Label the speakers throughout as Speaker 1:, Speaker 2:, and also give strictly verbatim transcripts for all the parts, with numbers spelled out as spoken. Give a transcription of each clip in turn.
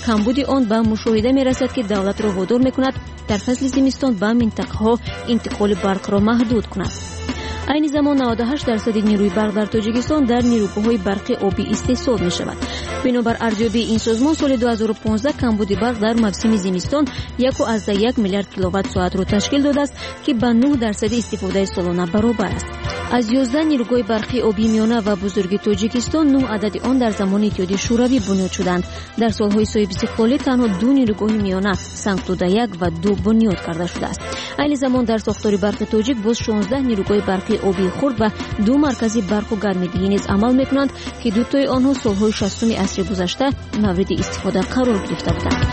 Speaker 1: کمبود آن به مشاهده می‌رسد که دولت را وادار می‌کند در فصل زمستان به منطقه‌ها انتقال برق را محدود کند. این زمان نود و هشت درصد نیروی برق در تاجیکستان در نیروگاه‌های برق آبی استحصال می‌شود. بنابر ارزیابی این سازمان سال دو هزار و پانزده کمبود برق در موسم زمستان یک و از یک میلیارد کیلووات ساعت را تشکیل داده است که به نه درصد استفاده سالانه برابر است. از یازده نیروگاه برقی آبی میانه و بزرگ تاجیکستان نه عدد آن در زمان اتحادیه شوروی بنیاد شدند. در سالهای صاحب استقلالی تنها دو نیروگاه میانه سنگتوده یک و دو بنیاد کرده شده است. این زمان در ساختار برق تاجیک باز شانزده نیروگاه برقی آبی خرد و دو مرکزی برق و گرمایندگی نیز عمل میکنند که دو تای آنها سالهای شصتم عصر گذشته مورد استفاده قرار گرفته بودند.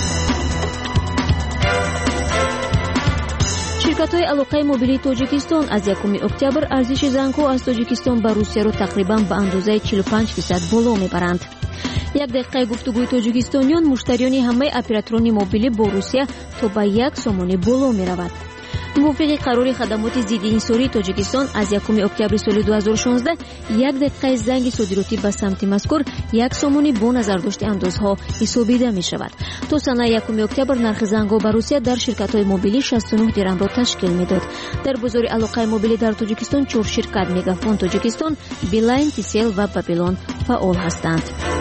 Speaker 1: شرکت‌های علاقه موبیلی تاجیکستان از یکم اکتبر ارزش زنگ‌ها از تاجیکستان به روسیه را تقریباً به اندازه چهل و پنج درصد بالا میبرند. یک دقیقه گفتگوی تاجیکستانیان مشتریان همه اپراتوران موبیلی با روسیه تا به یک سومانی بالا میرود. موافق قرار خدمات ضد انحصاری تاجیکستان از یکم اکتبر سال دو هزار و شانزده یک دقیقه زنگ صادراتی به سمت مذکور یک سومانی با نظر داشته اندازها حسابیده می شود. تا سال یکم اکتبر نرخ زنگ‌ها به روسیه در شرکت‌های موبیلی شصت و نه درم را تشکیل میداد. در بازار علاقه موبیلی در تاجیکستان چهار شرکت مگافون تاجیکستان، بیلاین، تیسل و بابلون فعال هستند.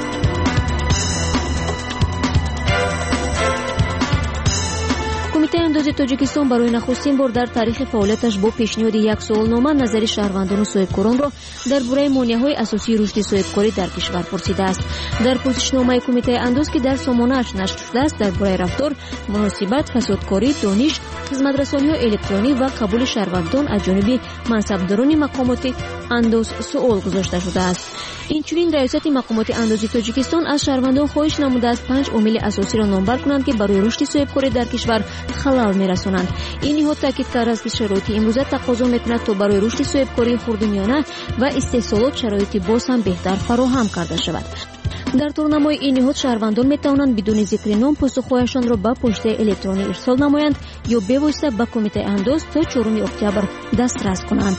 Speaker 1: کمیته اندازه تاجیکستان برای نخستین بار در تاریخ فعالیتش با پیشنهاد یک سوالنامه نظر شهروندان و صاحبکاران را درباره مانع‌های اساسی رشد صاحبکاری در کشور پرسیده است. در پرسشنامه کمیته انداز که در سامانه‌اش نشر شده است درباره رفتار، مناسبت، فسادکاری، دانش، خدمت‌رسانی‌های الکترونی و قبول شهروندان از جانب منصبداران مقامات انداز سوال گذاشته شده است. اینچنین ریاست مقامات اندازی تاجیکستان از شهروندان خواهش نموده است پنج عامل اساسی را نامبر کنند که برای رشد صاحبکاری در کشور خلل می‌رسانند. این نهاد تاکید کرده است که شرایط امروزه تقاضا می‌کند تا برای رشد صاحبکاری خردمیانه و استحصالات شرایط باز هم بهتر فراهم کرده شود. در راهنمای این نهاد شهروندان می‌توانند بدون ذکر نام پاسخ‌هایشان را به پست الکترونی ارسال نمایند یا به واسطه به کمیته انداز تا چهارم اکتبر دسترس کنند.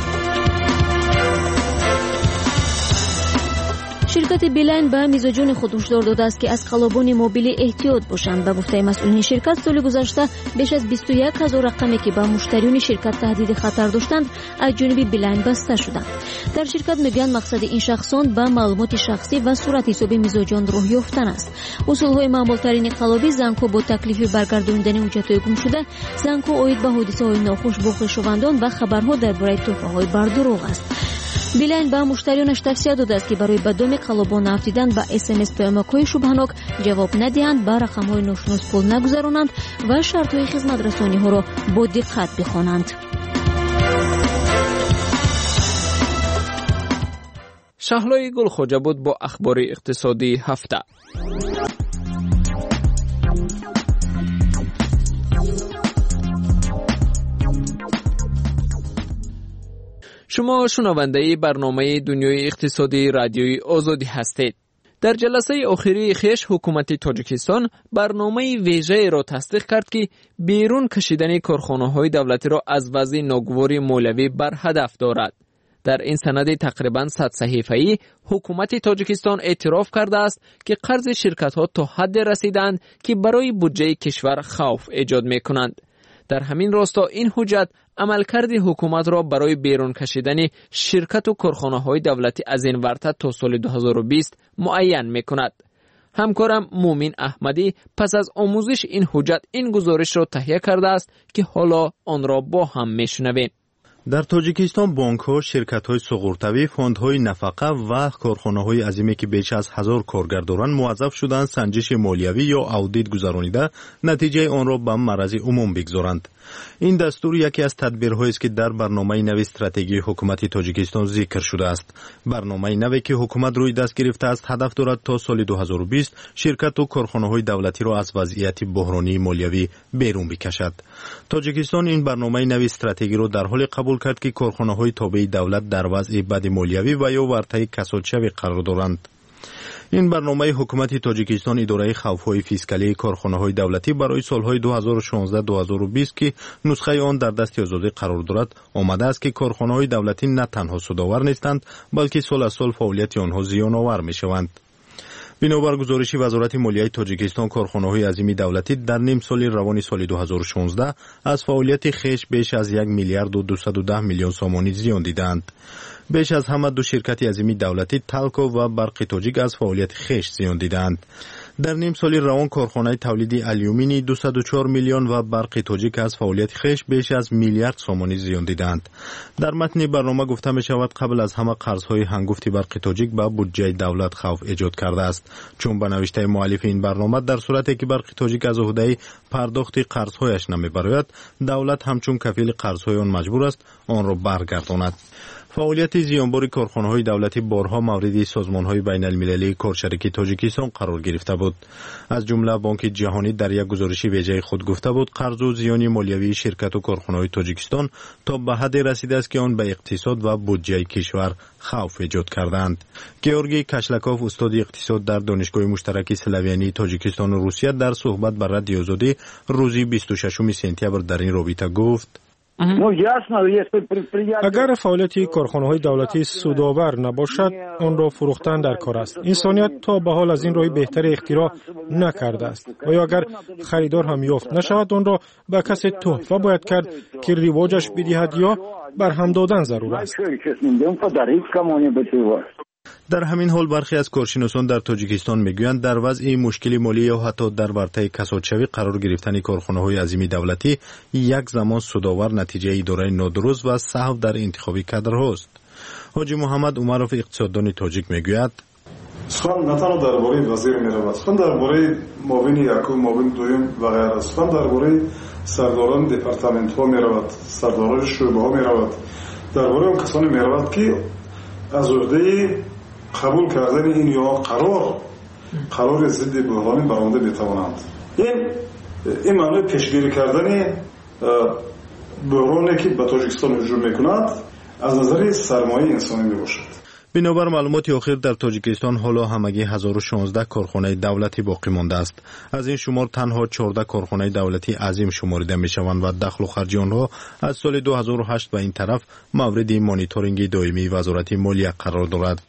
Speaker 1: شرکت بیلاین به میزبان خود هشدار داده است که از خلبان موبیلی احتیاط باشند. به گفته مسئولین شرکت سال گذشته بیش از بیست و یک هزار رقمی که به مشتریان شرکت تهدید خطر داشتند از جانب بیلاین بسته شدند. در شرکت میگویند مقصد این شخصان به معلومات شخصی و صورت حساب میزبان راه یافتن است. اصولهای معمولترین خلابی زنگ‌ها با تکلیف برگرداندن حجت‌های گم شده، زنگ‌ها عاید به حادثه‌های ناخوش با خویشاوندان و خبرها درباره توفیق‌های بر دروغ است. بیلاین به مشتریانش توصیه داده است که برای به دام خلبان نفتیدن به اس ام اس پیامک‌های شبهناک جواب ندهند، به رقم‌های ناشناس پول نگذرانند و شرط‌های خدمت رسانی‌ها را با دقت بخوانند.
Speaker 2: شهلای گلخواجه بود با اخبار اقتصادی هفته. شما شنونده برنامه دنیای اقتصادی رادیوی آزادی هستید. در جلسه آخری خویش حکومت تاجیکستان برنامه ویژه را تصدیق کرد که بیرون کشیدن کارخانه‌های دولتی را از وضع ناگوار مالیوی بر هدف دارد. در این سند تقریباً صد صفحه‌ای حکومت تاجیکستان اعتراف کرده است که قرض شرکت‌ها تا حد رسیدند که برای بودجه کشور خوف ایجاد می‌کنند. در همین راستا این حجت عملکرد حکومت را برای بیرون کشیدن شرکت و کارخانه‌های دولتی از این ورطه تا سال دو هزار و بیست معین می‌کند. همکارم مومن احمدی پس از آموزش این حجت این گزارش را تهیه کرده است که حالا آن را با هم می‌شنویم.
Speaker 3: در تاجیکستان بانک‌ها، شرکت‌های سوغورتوی، فوندهای نفقه و کارخانه‌های عظیمی که بیش از هزار کارگر دارند موظف شدند سنجش مالیوی یا اودیت گذرانیده نتیجه آن را به معرض عموم بگذارند. این دستور یکی از تدبیرهایی است که در برنامه نو استراتژی حکومت تاجیکستان ذکر شده است. برنامه نوی که حکومت روی دست گرفته است هدف دارد تا سال دو هزار و بیست شرکت و کارخانه‌های دولتی را از وضعیت بحرانی مالیوی بیرون بکشد. تاجیکستان این برنامه نو استراتژی را در حال قبول کرد که کارخانه‌های تابع دولت در وضع بد مالیوی و یا ورطه کسادشوی قرار دارند. این برنامه حکومت تاجیکستان اداره خوف‌های فیسکالی کارخانه‌های دولتی برای سالهای دو هزار و شانزده تا دو هزار و بیست که نسخه آن در دست آزادی قرار دارد آمده است که کارخانه‌های دولتی نه تنها سودآور نیستند بلکه سال از سال فعالیت آنها زیان‌آور می‌شوند. بنابر گزارش وزارت مالیه تاجیکستان، کارخانه‌های عظیم دولتی در نیم سال روان سال دو هزار و شانزده از فعالیت خویش بیش از یک میلیارد و دویست و ده میلیون سامانی زیان دیدند. بیش از همه دو شرکت عظیم دولتی تالکو و برق تاجیک از فعالیت خویش زیان دیدند. در نیم سال روان کارخانه تولید آلیومینی دویست و چهار میلیون و برق تاجیک از فعالیت خویش بیش از میلیارد سامانی زیان دیدند. در متن برنامه گفته می شود قبل از همه قرض‌های هنگفت برق تاجیک به بودجه دولت خوف ایجاد کرده است، چون به نوشته مؤلف این برنامه در صورتی که برق تاجیک از عهده پرداخت قرض‌هایش نمی‌براید، دولت همچون کفیل قرض‌های آن مجبور است آن را برگرداند. فعالیت زیانبار کارخانه‌های دولتی بارها مورد سازمان‌های بین‌المللی کارشریک تاجیکستان قرار گرفته بود. از جمله بانک جهانی در یک گزارش ویژه خود گفته بود قرض و زیان مالیوی شرکت و کارخانه‌های تاجیکستان تا به حدی رسیده است که آن به اقتصاد و بودجه کشور خوف ایجاد کردند. گیورگی کاشلکوف، استاد اقتصاد در دانشگاه مشترک سلاویانی تاجیکستان و روسیه، در صحبت با رادیو آزادی روز بیست و ششم سپتامبر در این رابطه گفت:
Speaker 4: اگر فعالیت کارخانه‌های دولتی سودآور نباشد، آن را فروختن در کار است. انسانیت تا به حال از این راه بهتر اختراع نکرده است و یا اگر خریدار هم یافت نشود، آن را به کسی تحفه باید کرد که رواجش بدهد یا برهم دادن ضرور است.
Speaker 3: در همین حال برخی از کارشناسان در تاجیکستان میگویند در وضع مشکل مالی یا حتی در ورطه کسادشوی قرار گرفتن کارخانه‌های عظیم دولتی یک زمان سودآور نتیجه اداره نادرست و سهو در انتخاب کادرهاست. حاجی محمد عمرов اقتصاددان تاجیک میگوید:
Speaker 5: سخن نه تنها درباره وزیر میرود، سخن درباره معاون یکم، معاون دوم و غیره، سخن درباره سرداران دپارتمنت ها میرود، سرداران شعبه ها میرود، درباره اون کسانی میرود که از عهده قبول کردن این یا قرار قرار ضد بحران برآمده بتوانند. این این معنی پیشگیری کردن بحرانی که به تاجیکستان هجوم میکند از نظر سرمایه انسانی میباشد.
Speaker 3: بنابر معلومات اخیر در تاجیکستان حالا همگی هزار و شانزده کارخانه دولتی باقی مانده است. از این شمار تنها چهارده کارخانه دولتی عظیم شمرده می شوند و دخل و خرج آنها از سال دو هزار و هشت به این طرف مورد مانیتورینگ دائمی وزارت مالیه قرار دارد.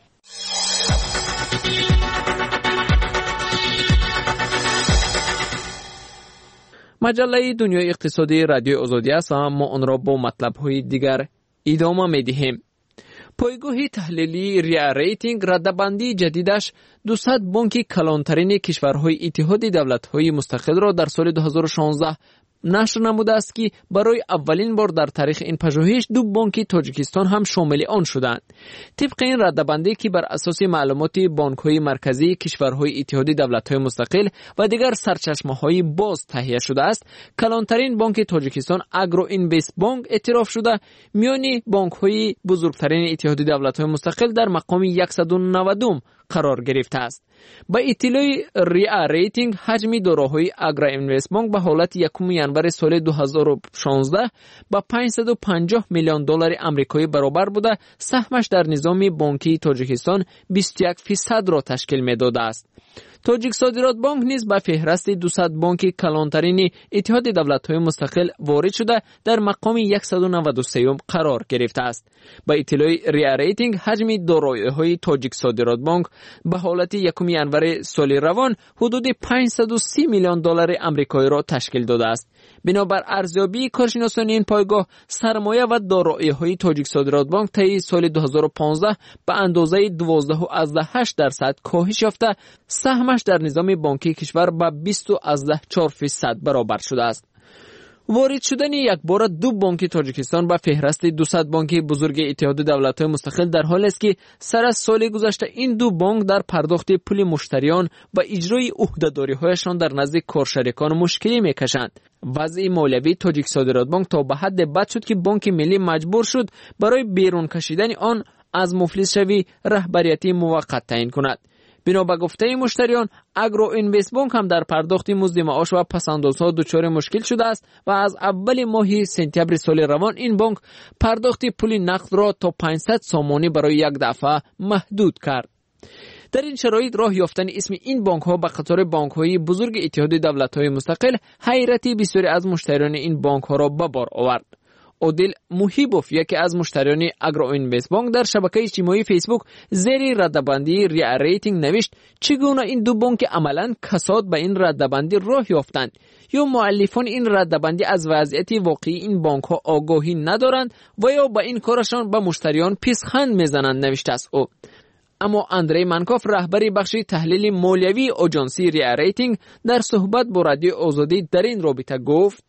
Speaker 2: مجله دنیای اقتصادی رادیو آزادی است و ما آن را با مطلب‌های دیگر ادامه می‌دهیم. پایگاه تحلیلی ریا ریتینگ ردبندی جدیدش دویست بانک کلانترین کشورهای اتحاد دولت‌های مستقل را در سال دو هزار و شانزده نشر نموده است که برای اولین بار در تاریخ این پژوهش دو بانک تاجیکستان هم شامل آن شدند. طبق این ردبندی که بر اساس معلومات بانک‌های مرکزی کشورهای اتحاد دولت‌های مستقل و دیگر سرچشمه‌های باز تهیه شده است، کلانترین بانک تاجیکستان اگرو اینوست بانک اعتراف شده میان بانک‌های بزرگترین اتحاد دولت‌های مستقل در مقام صد و نود قرار گرفته است. با اطلاع ریا ریتینگ حجم داراهای اگرو اینوست بانک به حالت یکم ژانویه سال دو هزار و شانزده با پانصد و پنجاه میلیون دلار آمریکایی برابر بوده، سهمش در نظام بانکی تاجیکستان بیست و یک درصد را تشکیل می‌داده است. تاجیک صادرات بانک نیز به فهرست دویست بانک کلانترین اتحاد دولت‌های مستقل وارد شده در مقام صد و نود و سه قرار گرفته است. با اطلاع ریا ریتینگ حجم دارایی‌های تاجیک صادرات بانک به حالت یکم ژانویه سال روان حدود پانصد و سی میلیون دلار آمریکایی را تشکیل داده است. بنابر ارزیابی کارشناسان این پایگاه، سرمایه و دارایی‌های تاجیک صادرات بانک طی سال دو هزار و پانزده به اندازه دوازده و هشت درصد کاهش یافته، سهمش در نظام بانکی کشور به بیست و چهار درصد برابر شده است. وارد شدن یک بار دو بانک تاجیکستان به فهرست دویست بانک بزرگ اتحاد دولت‌های مستقل در حالی است که سر از سال گذشته این دو بانک در پرداخت پول مشتریان و اجرای عهده‌داری‌هایشان در نزد کارشریکان مشکلی می‌کشند. وضع مالیوی تاجیک صادرات بانک تا به حد بد شد که بانک ملی مجبور شد برای بیرون کشیدن آن از مفلس شوی رهبریتی موقت تعیین کند. بنا به گفته مشتریان، اگرو اینوست بانک هم در پرداخت مزد معاش و پس‌اندازها دچار مشکل شده است و از اول ماه سپتامبر سال روان این بانک پرداخت پول نقد را تا پانصد سامانی برای یک دفعه محدود کرد. در این شرایط راه یافتن اسم این بانک ها به قطار بانک های بزرگ اتحاد دولت های مستقل حیرت بسیاری از مشتریان این بانک ها را به بار آورد. عادل محیبوف، یکی از مشتریان اگروینوست بانک، در شبکه اجتماعی فیسبوک زیر ردبندی ریا ریتینگ نوشت چگونه این دو بانک عملاً کساد به این ردبندی راه یافتند یا مؤلفان این ردبندی از وضعیت واقعی این بانک ها آگاهی ندارند و یا با این کارشان به مشتریان پیشخند میزنند، نوشته است او. اما اندری منکوف، رهبری بخش تحلیل مالیوی آژانسی ریا ریتینگ، در صحبت با رادیو آزادی در این رابطه گفت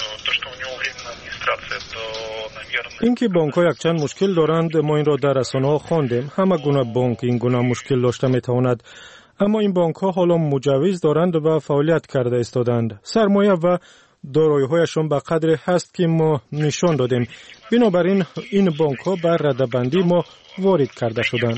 Speaker 4: اینکه بانک‌ها یک چند مشکل دارند ما این را در رسانه‌ها خواندیم. همه گونه بانک این گونه مشکل داشته میتواند، اما این بانک‌ها حالا مجوز دارند و فعالیت کرده ایستادند. سرمایه و دارایی‌هایشان به قدری هست که ما نشان دادیم. بنابراین این بانک‌ها بر ردبندی ما وارد کرده شدند.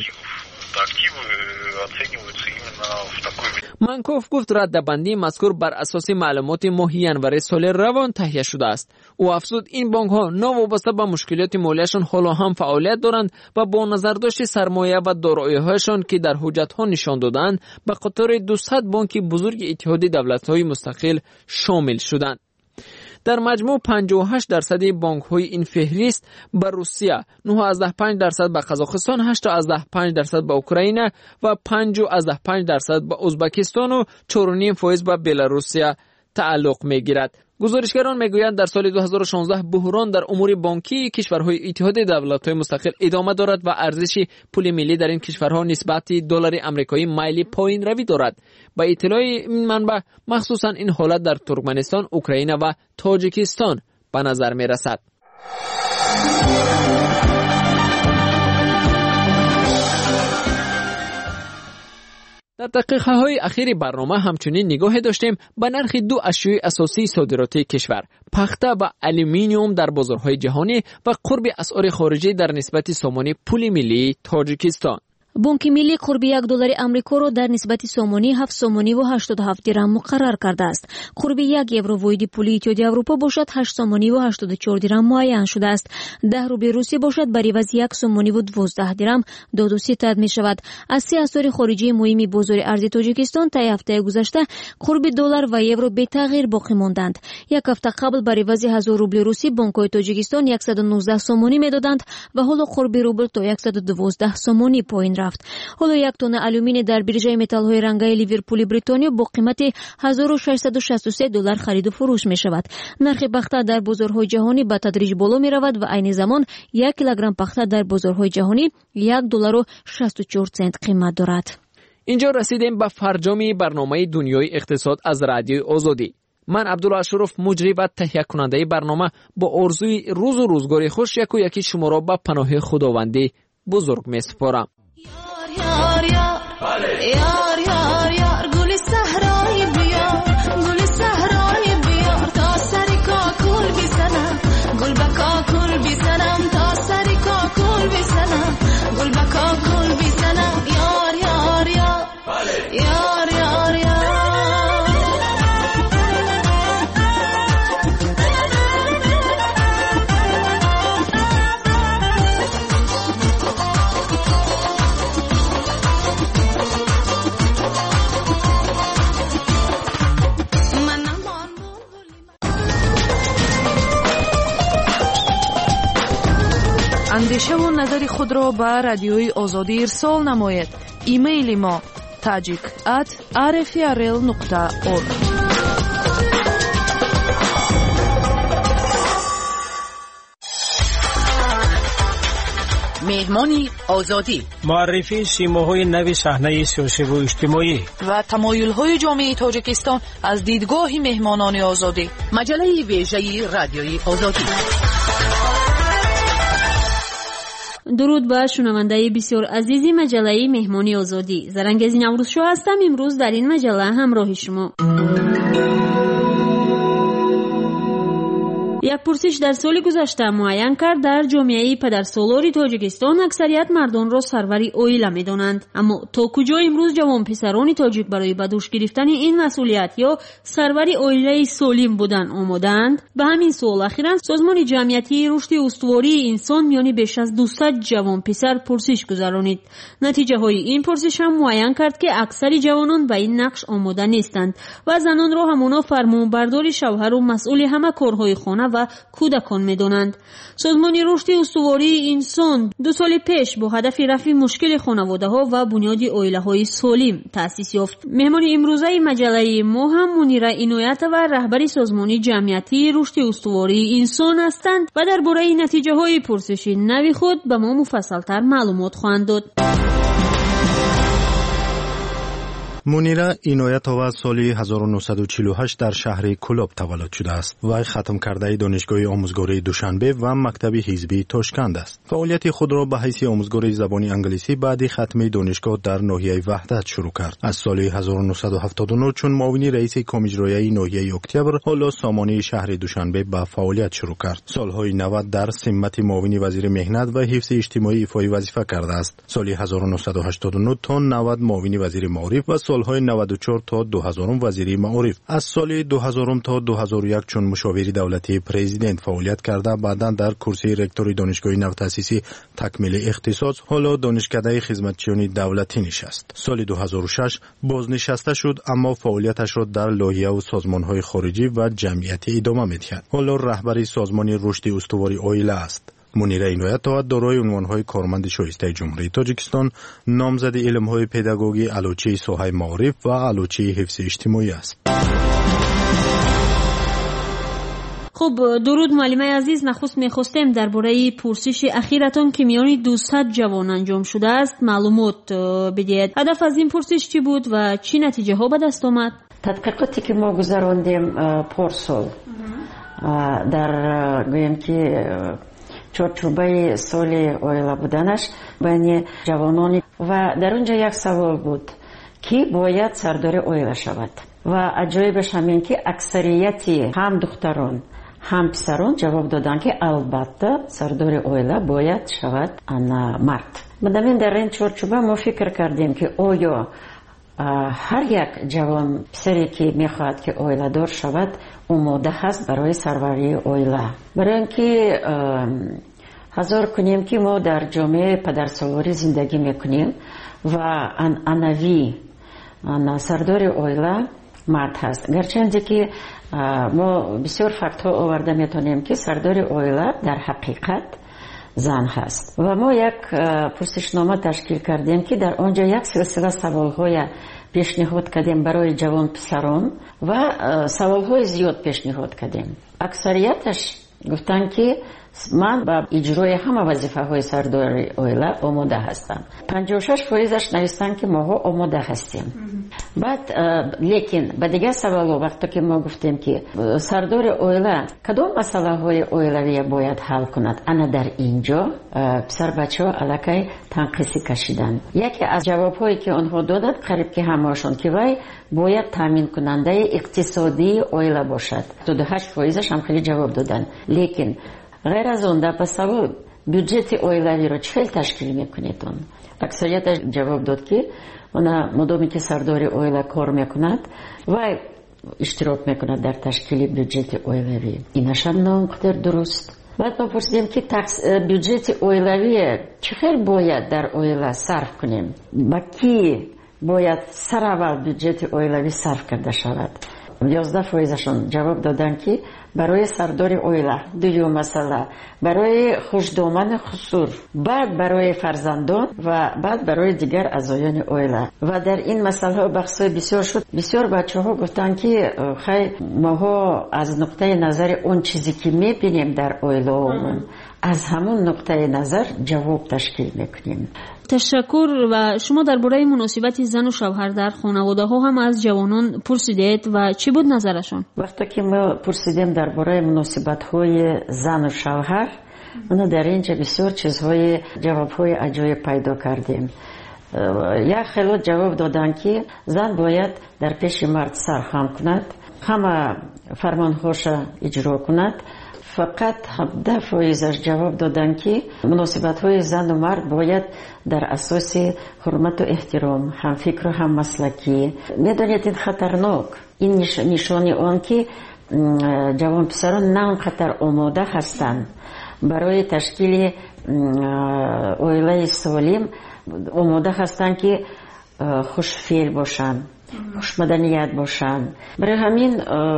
Speaker 2: منکوف گفت ردبندی مذکور بر اساس معلومات ماه ینور سال روان تهیه شده است. او افزود این بانک ها ناوابسته به مشکلات مالیشان حالا هم فعالیت دارند و با نظرداشت سرمایه و دارایی هایشان که در حجت ها نشان دادند به قطار دویست بانک بزرگ اتحاد دولت های مستقل شامل شدند. در مجموع پنجاه و هشت درصد بانک های این فهرست به روسیه، نه و پنج درصد به قزاقستان، هشت و پنج درصد به اوکراین و پنج و پنج درصد به ازبکستان و چهار و نیم درصد به بلاروسیه تعلق میگیرد. گزارشگران میگویند در سال دو هزار و شانزده بحران در امور بانکی کشورهای اتحاد دولت‌های مستقل ادامه دارد و ارزش پول ملی در این کشورها نسبت دلار آمریکایی میل پایین روی دارد. با اطلاع این منبع مخصوصا این حالت در ترکمنستان، اوکراین و تاجیکستان به نظر میرسد. در دقیقه های اخیر برنامه همچنین نگاه داشتیم به نرخ دو اشیاء اساسی صادراتی کشور، پخته و الومینیوم در بازارهای جهانی و قرب اسعار خارجی در نسبت سامانه پول ملی تاجیکستان.
Speaker 1: بانک ملی قرب یک دلار آمریکا را در نسبت سامانی هفت سامانی و هشتاد و هفت درهم مقرر کرده است. قرب یک یورو واحد پول اتحادیه اروپا باشد هشت سامانی و هشتاد و چهار درهم معین شده است. ده روبل روسی باشد بر عوض یک سامانی و دوازده درهم داد و ستد می شود. از سه اسعار خارجی مهم بازار ارز تاجیکستان تا هفته گذشته قرب دلار و یورو به تغییر باقی ماندند. یک هفته قبل بر عوض هزار روبل روسی بانک‌های تاجیکستان صد و نوزده سامانی میدادند و حالا قرب روبل تا صد و دوازده سامانی پایین رفت. حالا یک تن آلومینی در بیرژه متال‌های رنگی لیورپول بریتانیا با قیمت هزار و ششصد و شصت و سه دلار خرید و فروش می شود. نرخ پخته در بازارهای جهانی به تدریج بالا می رود و عین زمان یک کیلوگرم پخته در بازارهای جهانی یک دلار و شصت و چهار سنت قیمت دارد.
Speaker 2: اینجا رسیدیم به فرجام برنامه دنیای اقتصاد از رادیو آزادی. من عبدالاشرف مجری و تهیه کننده برنامه با آرزوی روز و روزگاری خوش یک و یکی شما را به پناه خداوندی بزرگ می سپارم.
Speaker 6: یار یار یار یار یار گل صحرای بیار گل صحرای بیار تا سر کاکل بزنم گل با کاکل بزنم تا سر کاکل بزنم گل با کاکل بزنم یار یار یار یار یار یار اندیشه و نظر خود را به رادیوی آزادی ارسال نمایید. ایمیل ما تاجیک ات آر اف ار ال نقطه اورگ.
Speaker 7: مهمانی آزادی،
Speaker 8: معرفی سیماهای نوی صحنه سیاسی و اجتماعی
Speaker 6: و تمایل‌های جامعه تاجیکستان از دیدگاه مهمانان آزادی.
Speaker 7: مجله ویژه رادیوی آزادی.
Speaker 1: درود بر شنونده بسیار عزیزی مجله مهمانی آزادی. زرنگزی نوروز شو هستم. امروز در این مجله همراه شما. یک پرسش در سال گذشته معین کرد در جامعه پدرسالار تاجیکستان اکثریت مردان را سروری اویله می‌دانند، اما تا کجا امروز جوان پسران تاجیک برای به دوش گرفتن این مسئولیت یا سروری اویله سالم بودن آمادند؟ به همین سوال اخیراً سازمان جمعیتی رشد استواری انسان میان بیش از دویست جوان پسر پرسش گذرانید. نتیجه های این پرسش هم معین کرد که اکثر جوانان به این نقش آماده نیستند و زنان را همانا فرمانبردار شوهر و مسئول همه کارهای خانه
Speaker 9: و کودکان می‌دانند. سازمان رشد استواری انسان دو سال پیش با هدف رفع مشکل خانواده‌ها و بنیاد عائله‌های سالم تأسیس یافت. مهمان امروزه مجله ما هم منیره عنایت و رهبر سازمان جمعیتی رشد استواری انسان هستند و درباره نتیجه‌های پرسش نوی خود به ما مفصل‌تر معلومات خواهند داد.
Speaker 3: منیره عنایت‌آور سال هزار و نهصد و چهل و هشت در شهر کلاب تولد شده است. وی ختم کرده دانشگاه آموزگاری دوشنبه و مکتب حزبی تاشکند است. فعالیت خود را به حیث آموزگار زبان انگلیسی بعد ختم دانشگاه در ناحیه وحدت شروع کرد. از سال هزار و نهصد و هفتاد و نه چون معاون رئیس کمیجرایی ناحیه اکتبر حالا سامانه شهر دوشنبه به فعالیت شروع کرد. سالهای نود در سمت معاون وزیر مهنت و حفظ اجتماعی ایفای وظیفه کرده است. سال هزار و نهصد و هشتاد و نه تا نود معاون وزیر معارف و سالهای نود و چهار تا دو هزار وزیری معارف. از سال دو هزار تا دو هزار و یک چون مشاور دولتی پرزیدنت فعالیت کرده، بعداً در کرسی رکتوری دانشگاه نوتأسیسی تکمیل اختصاص، حالا دانشکده خدمتچیان دولتی نشست. سال دو هزار و شش بازنشسته شد، اما فعالیتش را در لایحه و سازمان‌های خارجی و جمعیتی ادامه می‌دهد. حالا رهبر سازمان رشد استواری عائله است. منیره عنایت‌آور دارای عنوان‌های کارمند شایسته جمهوری تاجیکستان، نامزد علم‌های پداگوژی، علوچه ساحه معارف و علوچه حفظ اجتماعی است.
Speaker 9: خب درود معلم عزیز، نخست می‌خواستم درباره پرسش اخیرتان که میان دویست جوان انجام شده است معلومات بدهید. هدف از این پرسش چی بود و چی نتیجه ها به دست آمد؟
Speaker 10: تحقیقاتی که ما گذراندیم پارسال در گویم که چارچوبه سال عائله بودنش بین جوانانی و در اونجا یک سوال بود که باید سردار عائله شود و عجایبش همین که اکثریتی هم دختران هم پسران جواب دادن که البته سردار عائله باید شود انا مرد. بدمین در این چارچوبه ما فکر کردیم که آیا هر یک جوان پسری که میخواد که عائله دار شود آماده هست برای سروری عائله. برای اینکه حضور کنیم که ما در جامعه پدرسالاری زندگی میکنیم و انوی سردار عائله مرد هست، گرچند که ما بسیار فکت ها آورده میتونیم که سردار عائله در حقیقت زن هست و ما یک پرسشنامه تشکیل کردیم که در آنجا یک سلسله سوال های پیشنهاد کردیم برای جوان پسران و سوال های زیاد پیشنهاد کردیم. اکثریتش گفتن که من با اجرای همه وظیفه های سردار عائله آماده هستم. پنجاه و شش فیصدش نوشتن که ما آماده هستیم. بعد لیکن با دیگه سوالو وقتی که ما گفتیم که سردار عائله کدام مسئله های عائلوی باید حل کند، انا در اینجا پسر بچه ها علاقه تنقیصی کشیدن. یکی از جواب هایی که آنها دادند قریب که همهاشون که وای باید تامین کننده اقتصادی عائله باشد. دو و هشت فیصدش هم خیلی جواب دادن. لیکن غیر از اون در پسالو بودجت عائلوی رو چهل تشکیل میکنید؟ اکثریت جواب داد که اونا مدامی که سردار عائله کار میکند و اشتراک میکند در تشکیل بودجت عائلوی. اینش هم ناقدر درست. بعد ما پرسیدیم که بودجت عائلوی چقدر باید در عائله صرف کنیم، با کی باید سر اول بودجت عائلوی صرف کرده شود. یازده فیصدشون جواب دادن که برای سردار عائله، دوم مسئله برای خوشدامن خسور، بعد برای فرزندان و بعد برای دیگر اعضایان عائله. و در این مسئله بحث بسیار شد. بسیار بچه ها گفتن که خیلی ما از نقطه نظر اون چیزی که میبینیم در عائله از همون نقطه نظر جواب تشکیل میکنیم.
Speaker 9: تشکر. و شما درباره مناسبت زن و شوهر در خانواده ها هم از جوانان پرسیدید و چی بود نظرشون؟
Speaker 10: وقتی که ما پرسیدیم درباره مناسبت های زن و شوهر، ما در اینجا بسیار چیزهای جوابهای عجایب پیدا کردیم. یک خیلی جواب دادن که زن باید در پیش مرد سرخم کند، همه فرمانهاش اجرا کند. فقط هفده فیصدش جواب دادن که مناسبت‌های زن و مرد باید در اساس حرمت و احترام، هم فکر و هم مسلکی. میدونید این خطرناک. این نشانی آن که جوان پسران نه اونقدر آماده هستند برای تشکیل عائله سالم، آماده هستند که خوشفعل باشند، خوشمدنیت باشند. برای همین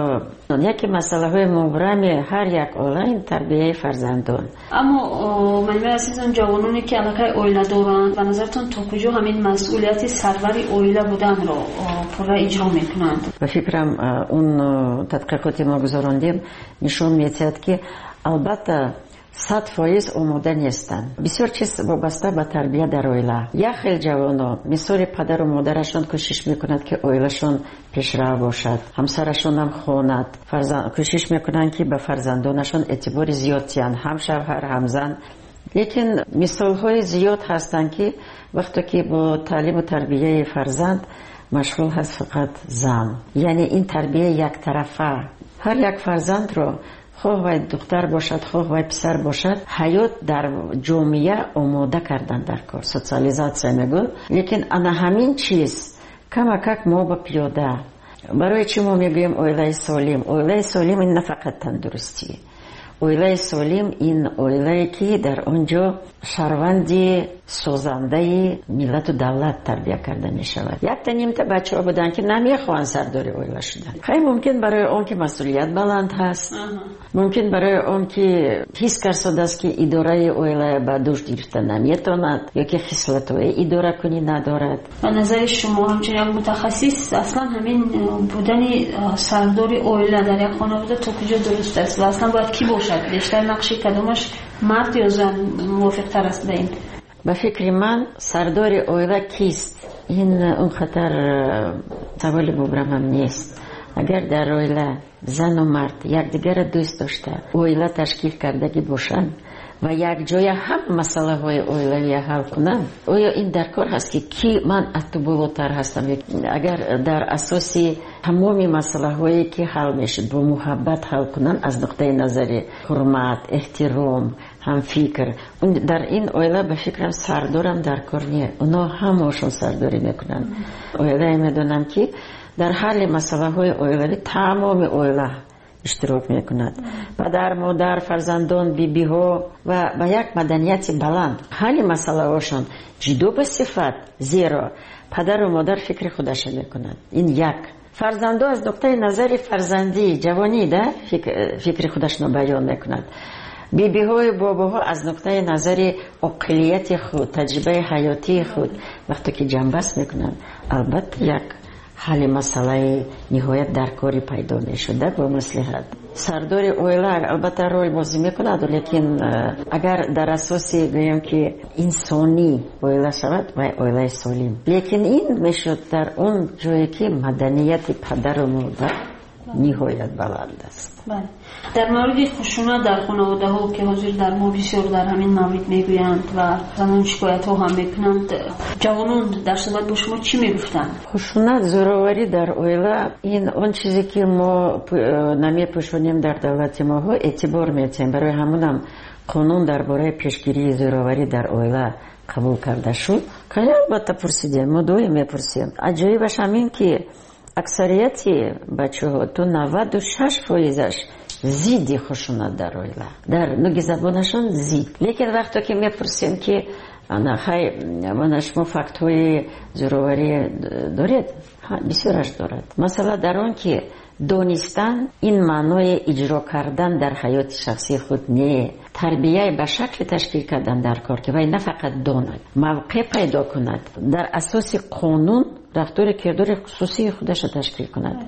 Speaker 10: یکی مسئله های مبرم هر یک آنلاین تربیه فرزندان.
Speaker 9: اما ملمه عزیزان، جوانانی که علاقه اویله دارند، به نظرتان تا کجا همین مسئولیت سروری اویله بودن را پورا اجرا میکنند؟
Speaker 10: به فکرم اون تحقیقاتی ما گذراندیم نشون میدهد که البته صد فایز آماده نیستند. بسیار چیز وابسته به تربیت در اویله. یک خیلی جوانا مثال پدر و مادرشان کوشش میکنند که اویلشون پیشرو باشد، همسرشون هم خواند، فرزند کوشش میکنند که به فرزندانشون اعتبار زیاد دهند، هم شوهر هم زن. لیکن مثال های زیاد هستند که وقتی که با تعلیم و تربیت فرزند مشغول هست فقط زن، یعنی این تربیت یک طرفه. هر یک فرزند رو خواه و دختر باشد خواه و پسر باشد حیات در جامعه آماده کردن در کار سوسیالیزاسیون میگن. لیکن انا همین چیز کمک ما با پیاده. برای چی ما میگویم اویله سالم؟ اویله سالم این نه فقط تندرستی، اویله سالم این اویله که در آنجا شهروندی سازنده ملت و دولت تربیت کرده می شود. یک تا تا بچه ها بودن که نمیخوان سرداری اویله شدن. خیلی ممکن برای اون که مسئولیت بلند هست، ممکن برای اون که حس کرده است که اداره اویله به دوش گرفته نمیتواند یا که خصلت های اداره کنی ندارد.
Speaker 9: به نظر شما همچنین متخصص اصلا همین بودن سرداری اویله در یک خانواده تا کجا درست است و اصلا باید کی باشد؟ بیشتر نقشی کدومش مرد یا زن موافق تر است به این؟
Speaker 10: به فکر من سردار اویله کیست؟ این اون خطر سوال مبرم هم نیست. اگر در اویله زن و مرد یک دیگر دوست داشته اویله تشکیل کردگی باشند و یک جای هم مسئله های اویله حل کنند، آیا این در کار هست که کی من اتو بالاتر هستم؟ اگر در اساسی تمامی مسئله هایی که حل میشه با محبت حل کنند از نقطه نظر حرمت، احترام، هم فکر، در این اویله به فکرم سردارم در کار نیه. اونا همهاشون سرداری میکنن. اویله میدونم که در حل مسئله های اویله تمام اویله اشتراک میکند. پدر، مادر، فرزندان، بی بی ها و با یک مدنیت بلند حل مسئله هاشون جدو به صفت، زیرا پدر و مادر فکر خودش میکند. این یک. فرزندان از نقطه نظر فرزندی جوانی ده فکر, فکر خودش رو بیان میکند. بی بی های بابا ها از نقطه نظر عقلیت خود، تجربه حیاتی خود وقتی که جنبست میکنن، البته یک حل مسئله نهایت در کاری پیدا میشده با مصلحت. سردار اویله البته رول بازی میکند، لیکن اگر در اساسی بگیم که انسانی اویله شود و اویله سالم، لیکن این میشد در اون جایی که مدنیت پدر و مادر نهایت بلند است.
Speaker 9: بله. در مورد خشونت در خانواده ها که حاضر در ما بسیار در همین مورد میگویند و زنان شکایت ها هم میکنند، جوانان در صحبت با شما چی میگفتند؟
Speaker 10: خشونت، زوراوری در اویله این اون چیزی که ما نمیپوشونیم در دولت ما ها اعتبار میتیم. برای همونم قانون درباره پیشگیری زوراوری در اویله قبول کرده شد. که البته پرسیدیم، ما دوی میپرسیم. عجیبش همین که اکثریتی بچه ها تو نود و شش فایزش زیدی خشونت در اویله، در نوع زبانشون زید. لیکن وقتی که میپرسیم که انا خیلی من شما فکت های زوراوری دارید؟ بسیارش دارد. مثلا در اون که دانستن این معنای اجرا کردن در حیات شخصی خود نه، تربیه به شکل تشکیل کردن در کار که وای نه فقط داند، موقع پیدا کند، در اساس قانون رفتار کردار خصوصی خودش تشکیل کند.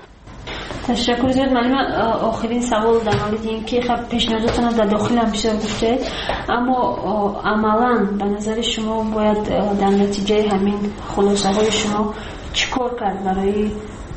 Speaker 9: تشکر زیاد. معلم آخرین سوال در مورد این که خب پیشنهاداتون در داخل هم بسیار گفته، اما عملا به نظر شما باید در نتیجه همین خلاصه های شما چیکار کرد برای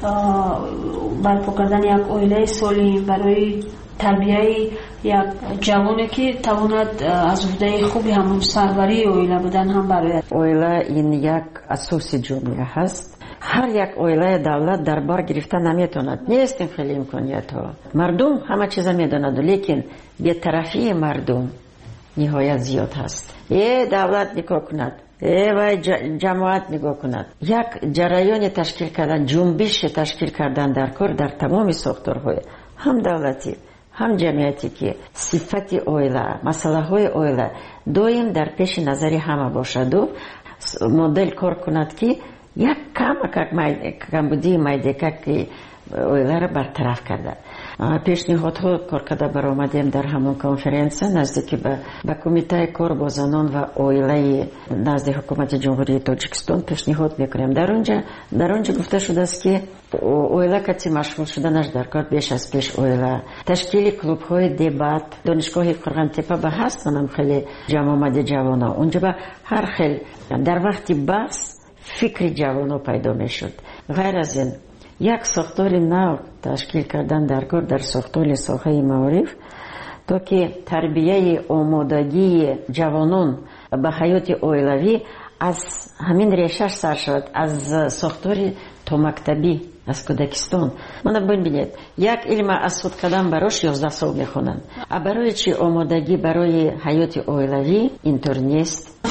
Speaker 9: برپا کردن یک اویله سالم، برای تربیه یک جوانی که تواند از عهده خوبی همون سروری اویله بودن هم برای
Speaker 10: اویله این یک اساس جامعه هست. هر یک اویله دولت در بار گرفته نمیتوند، نیست این خیلی امکانیت ها. مردم همه چیز میداند، لیکن بی‌طرفی مردم نهایت زیاد هست. ای دولت نگاه کند، ای و جماعت نگاه کند. یک جریان تشکیل کردن، جنبش تشکیل کردن در کار در تمام ساختارهای هم دولتی هم جمعیتی که صفت اویله، مسئله های اویله دویم در پیش نظری همه باشد و مدل کار کند که یک کمبودی مایدکک که اویلا را برطرف کرده. پیشنهادها کار کرده برآمدیم در همون کنفرانس نزدیک به به کمیته کار با زنان و اویلای نزد حکومت جمهوری تاجیکستان پیشنهاد میکنیم. در اونجا در اونجا گفته شده است که اویلا کسی مشغول شدنش در کار بیش از پیش اویلا تشکیل کلوب های دبات دانشگاه قرغنتپه به هستن خیلی جمع آمده جوانا اونجا به هر خیلی در وقتی بحث فکر جوانا پیدا میشد. غیر از این یک ساختار نو تشکیل کردن در کار در ساختار ساحه معارف تا که تربیه آمادگی جوانان به حیات اویلوی از همین ریشش سر شد، از ساختار تا مکتبی از کودکستان. من ببینید یک علم از خود کردن براش یازده سال میخونن. برای چی آمادگی برای حیات اویلوی اینطور نیست؟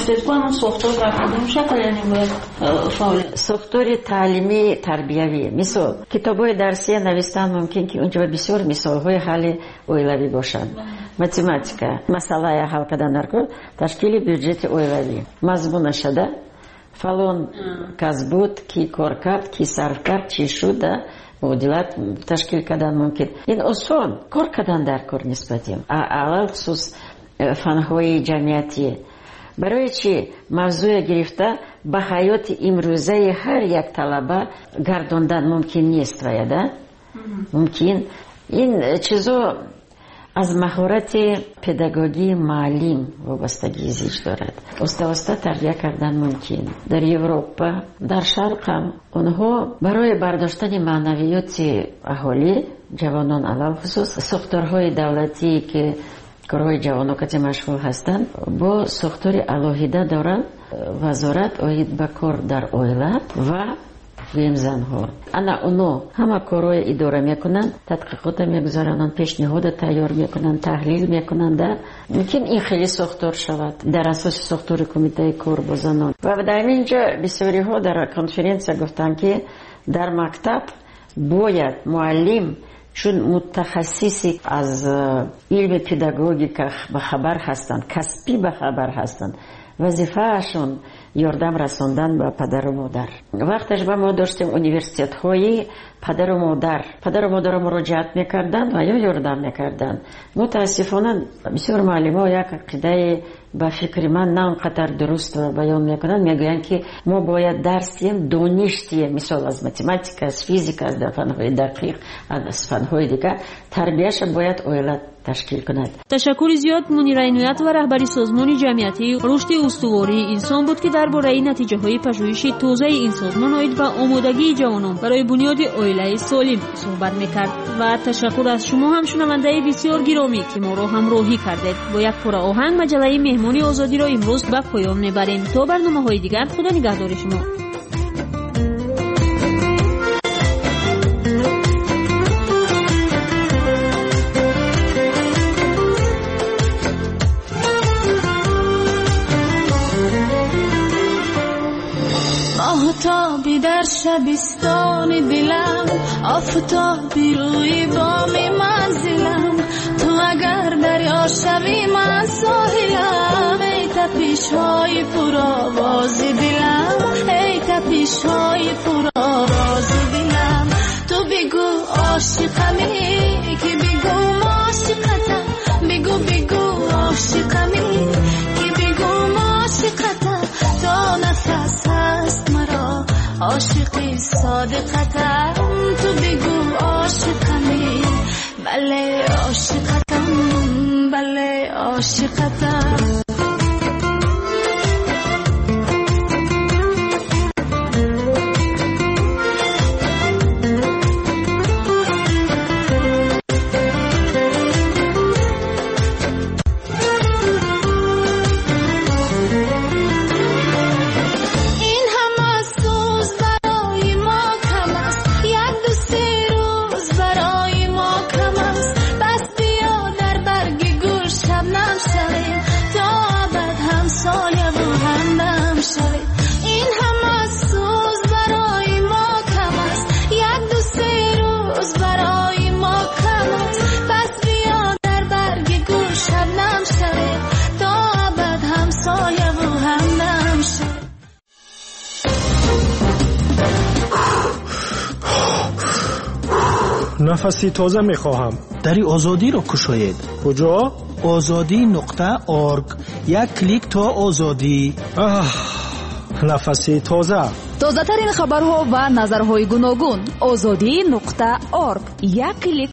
Speaker 10: ساختار تعلیمی تربیوی مثال کتاب‌های درسی نوشتن ممکن که اونجا بسیار مثال‌های حل اویلوی باشند. متماتیکا مسئله حل کردن در کار تشکیل بودجت اویلوی مضمون شده فلان کس بود کی کار کرد کی صرف کرد چی شده مدیریت تشکیل کردن ممکن این آسان کار کردن در کار نسبتیم اول خصوص فن‌های جمعیتی برای چی موضوع گرفته به حیات امروزه هر یک طلبه گرداندن ممکن نیست ویده ممکن این چیزا از مهارت پداگوژی معلم وابستگی زیاد دارد. استواسته تربیت کردن ممکن. در اروپا در شرق هم اونها برای برداشتن معنویات اهالی جوانان علل خصوص ساختارهای دولتی که کارهای جوانان که مشغول هستند با ساختار الهیده دارند وزارت آید به کار در اویله و ویم زنها انا اونو همه کارهای اداره میکنن تحقیقات میگذارن پیشنهاد تیار میکنن تحلیل میکنن در ممکن این خیلی ساختار شود در اساس ساختار کمیته کار با زنان و در اینجا بسیاری ها در کنفرانس گفتن که در مکتب باید معلم چون متخصصی از علم پداگوژیک به خبر هستند کسبی به خبر هستند وظیفه‌شون یاردم رساندن به پدر و مادر. وقتش با ما داشتیم انیورسیت های پدر و مادر پدر و مادر مراجعت میکردن و یا یاردم میکردن. متاسفانه بسیار معلم ها یک عقیده به فکر من نه اونقدر درست بیان میکنن میگوین که ما باید درسیم دانشتیم مثال از متماتیک از فیزیک از فن‌های دقیق از فن‌های دیگه تربیهش باید اویلت تشکیل کند.
Speaker 9: تشکر زیاد منیر عنایت و رهبری سازمان جمعیتی رشد استواری انسان بود که درباره نتیجه های پژوهشی توزیع این سازمان آید به آمادگی جوانان برای بنیاد اویله سالم صحبت میکرد و تشکر از شما هم شنونده بسیار گرامی که ما را همراهی کردید. با یک پور آهنگ مجله مهمانی آزادی را امروز به پایان میبریم. تا برنامه های دیگر خدا نگهدار شما.
Speaker 6: آفتابی در شبستان دلم آفتابی روی بام منزلم تو اگر دریا شوی من ساحلم ای تپش های پرآواز دلم ای تپش های پرآواز دلم تو بگو عاشقمی که بگو عاشقتم بگو بگو عاشقمی که بگو عاشقتم تا نفس هست مرا عاشقی صادقتم تو بگو عاشقمی بله عاشقتم بله عاشقتم شبنم شویم
Speaker 4: نفسی تازه میخواهم.
Speaker 11: دری آزادی رو کشاید.
Speaker 4: کجا؟
Speaker 11: آزادی نقطه آرگ. یک کلیک تا آزادی.
Speaker 4: آه، نفسی تازه.
Speaker 12: تازه ترین خبرها و نظرهای گوناگون. آزادی نقطه آرگ. یک کلیک